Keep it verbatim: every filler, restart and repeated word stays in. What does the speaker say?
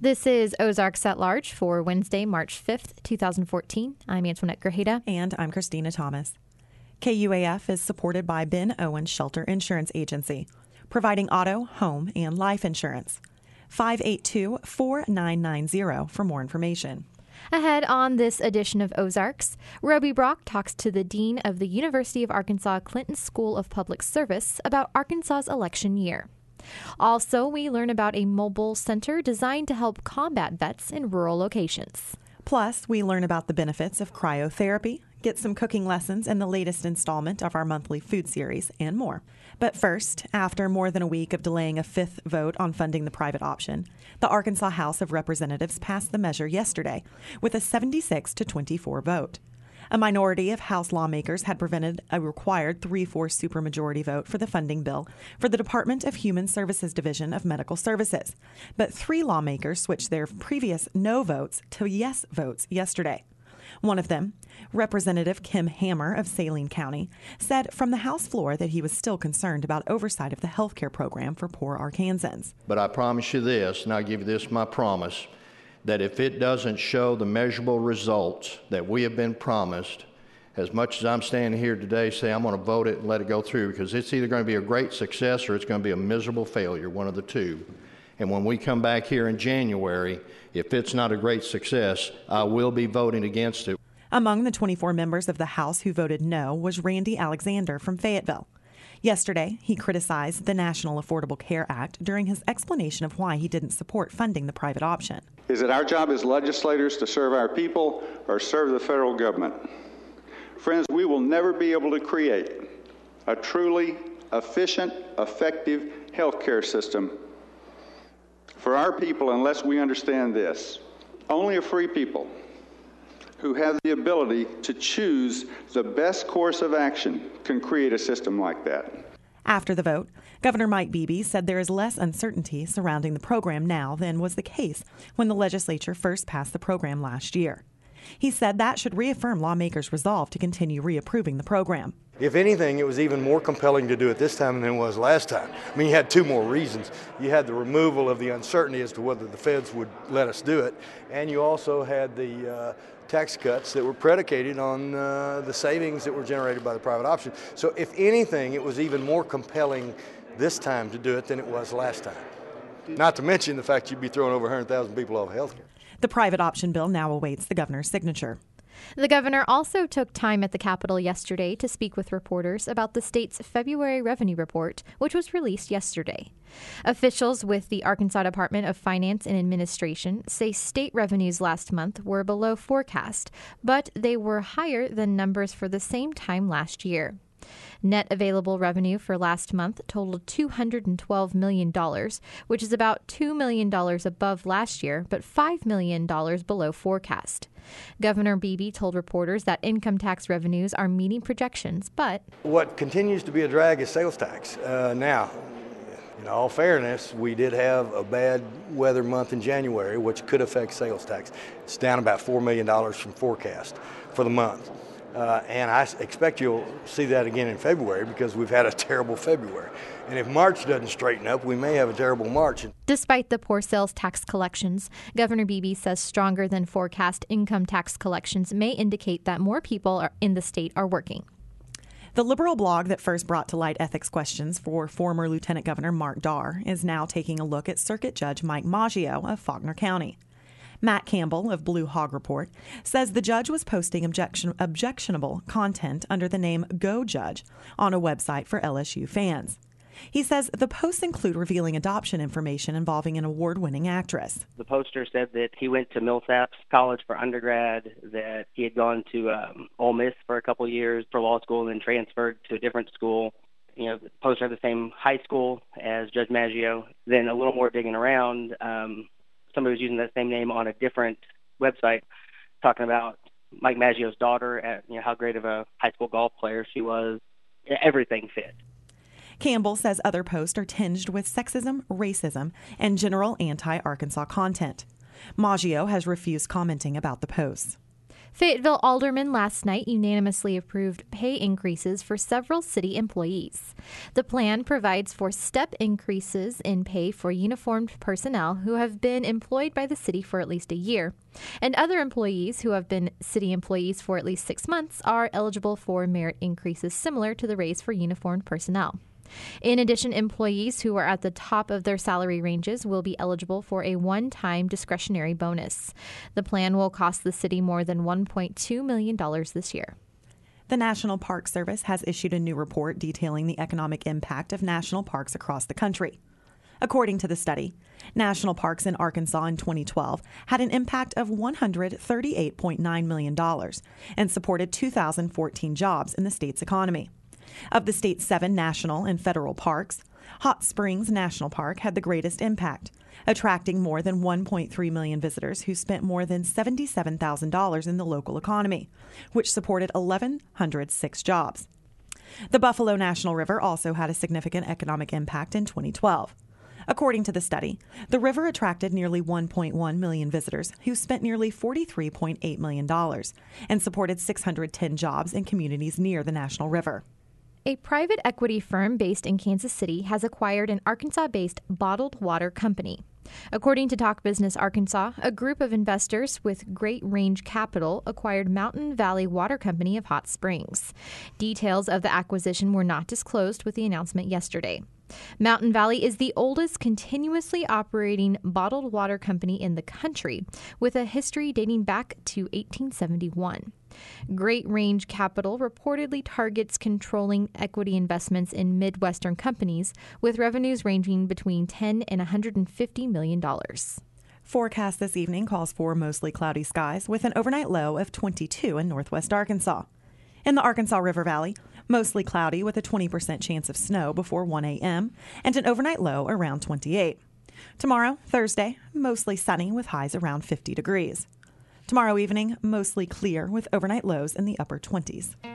This is Ozarks at Large for Wednesday, March fifth, twenty fourteen. I'm Antoinette Grajeda. And I'm Christina Thomas. K U A F is supported by Ben Owens Shelter Insurance Agency, providing auto, home, and life insurance. five eight two, four nine nine zero for more information. Ahead on this edition of Ozarks, Roby Brock talks to the Dean of the University of Arkansas Clinton School of Public Service about Arkansas's election year. Also, we learn about a mobile center designed to help combat vets in rural locations. Plus, we learn about the benefits of cryotherapy, get some cooking lessons in the latest installment of our monthly food series, and more. But first, after more than a week of delaying a fifth vote on funding the private option, the Arkansas House of Representatives passed the measure yesterday with a seventy-six to twenty-four vote. A minority of House lawmakers had prevented a required three fourths supermajority vote for the funding bill for the Department of Human Services Division of Medical Services. But three lawmakers switched their previous no votes to yes votes yesterday. One of them, Representative Kim Hammer of Saline County, said from the House floor that he was still concerned about oversight of the health care program for poor Arkansans. But I promise you this, and I give you this my promise, that if it doesn't show the measurable results that we have been promised, as much as I'm standing here today saying I'm going to vote it and let it go through, because it's either going to be a great success or it's going to be a miserable failure, one of the two. And when we come back here in January, if it's not a great success, I will be voting against it. Among the twenty-four members of the House who voted no was Randy Alexander from Fayetteville. Yesterday, he criticized the National Affordable Care Act during his explanation of why he didn't support funding the private option. Is it our job as legislators to serve our people or serve the federal government? Friends, we will never be able to create a truly efficient, effective health care system for our people unless we understand this. Only a free people who have the ability to choose the best course of action can create a system like that. After the vote, Governor Mike Beebe said there is less uncertainty surrounding the program now than was the case when the legislature first passed the program last year. He said that should reaffirm lawmakers' resolve to continue reapproving the program. If anything, it was even more compelling to do it this time than it was last time. I mean, you had two more reasons. You had the removal of the uncertainty as to whether the feds would let us do it, and you also had the uh, tax cuts that were predicated on uh, the savings that were generated by the private option. So if anything, it was even more compelling this time to do it than it was last time. Not to mention the fact you'd be throwing over one hundred thousand people off health care. The private option bill now awaits the governor's signature. The governor also took time at the Capitol yesterday to speak with reporters about the state's February revenue report, which was released yesterday. Officials with the Arkansas Department of Finance and Administration say state revenues last month were below forecast, but they were higher than numbers for the same time last year. Net available revenue for last month totaled two hundred twelve million dollars, which is about two million dollars above last year, but five million dollars below forecast. Governor Beebe told reporters that income tax revenues are meeting projections, but what continues to be a drag is sales tax. Uh, now, in all fairness, we did have a bad weather month in January, which could affect sales tax. It's down about four million dollars from forecast for the month. Uh, and I expect you'll see that again in February because we've had a terrible February. And if March doesn't straighten up, we may have a terrible March. Despite the poor sales tax collections, Governor Beebe says stronger than forecast income tax collections may indicate that more people are in the state are working. The liberal blog that first brought to light ethics questions for former Lieutenant Governor Mark Darr is now taking a look at Circuit Judge Mike Maggio of Faulkner County. Matt Campbell of Blue Hog Report says the judge was posting objection, objectionable content under the name Go Judge on a website for L S U fans. He says the posts include revealing adoption information involving an award-winning actress. The poster said that he went to Millsaps College for undergrad, that he had gone to um, Ole Miss for a couple years for law school and then transferred to a different school. You know, the poster had the same high school as Judge Maggio. Then a little more digging around, um, somebody was using that same name on a different website, talking about Mike Maggio's daughter, at, you know, how great of a high school golf player she was. Everything fit. Campbell says other posts are tinged with sexism, racism, and general anti-Arkansas content. Maggio has refused commenting about the posts. Fayetteville aldermen last night unanimously approved pay increases for several city employees. The plan provides for step increases in pay for uniformed personnel who have been employed by the city for at least a year, and other employees who have been city employees for at least six months are eligible for merit increases similar to the raise for uniformed personnel. In addition, employees who are at the top of their salary ranges will be eligible for a one-time discretionary bonus. The plan will cost the city more than one point two million dollars this year. The National Park Service has issued a new report detailing the economic impact of national parks across the country. According to the study, national parks in Arkansas in twenty twelve had an impact of one hundred thirty-eight point nine million dollars and supported two thousand fourteen jobs in the state's economy. Of the state's seven national and federal parks, Hot Springs National Park had the greatest impact, attracting more than one point three million visitors who spent more than seventy-seven thousand dollars in the local economy, which supported one thousand one hundred six jobs. The Buffalo National River also had a significant economic impact in twenty twelve. According to the study, the river attracted nearly one point one million visitors who spent nearly forty-three point eight million dollars and supported six hundred ten jobs in communities near the National River. A private equity firm based in Kansas City has acquired an Arkansas-based bottled water company. According to Talk Business Arkansas, a group of investors with Great Range Capital acquired Mountain Valley Water Company of Hot Springs. Details of the acquisition were not disclosed with the announcement yesterday. Mountain Valley is the oldest continuously operating bottled water company in the country, with a history dating back to eighteen seventy-one. Great Range Capital reportedly targets controlling equity investments in Midwestern companies, with revenues ranging between ten and one hundred fifty million dollars. Forecast this evening calls for mostly cloudy skies with an overnight low of twenty-two in northwest Arkansas. In the Arkansas River Valley, mostly cloudy with a twenty percent chance of snow before one a.m. and an overnight low around twenty-eight. Tomorrow, Thursday, mostly sunny with highs around fifty degrees. Tomorrow evening, mostly clear with overnight lows in the upper twenties.